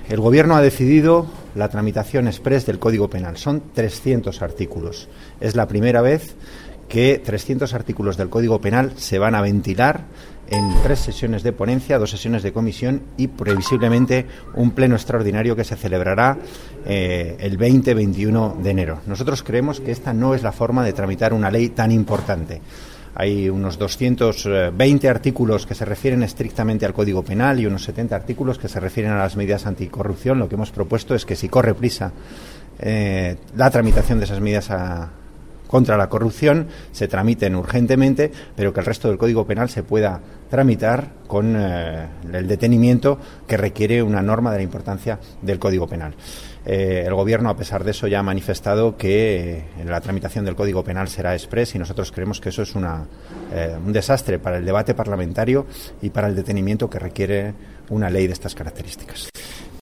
El Gobierno ha decidido la tramitación exprés del Código Penal. Son 300 artículos. Es la primera vez que 300 artículos del Código Penal se van a ventilar en 3 sesiones de ponencia, 2 sesiones de comisión y previsiblemente un pleno extraordinario que se celebrará el 20-21 de enero. Nosotros creemos que esta no es la forma de tramitar una ley tan importante. Hay unos 220 artículos que se refieren estrictamente al Código Penal y unos 70 artículos que se refieren a las medidas anticorrupción. Lo que hemos propuesto es que si corre prisa la tramitación de esas medidas contra la corrupción se tramiten urgentemente, pero que el resto del Código Penal se pueda tramitar con el detenimiento que requiere una norma de la importancia del Código Penal. El Gobierno, a pesar de eso, ya ha manifestado que la tramitación del Código Penal será exprés y nosotros creemos que eso es un desastre para el debate parlamentario y para el detenimiento que requiere una ley de estas características.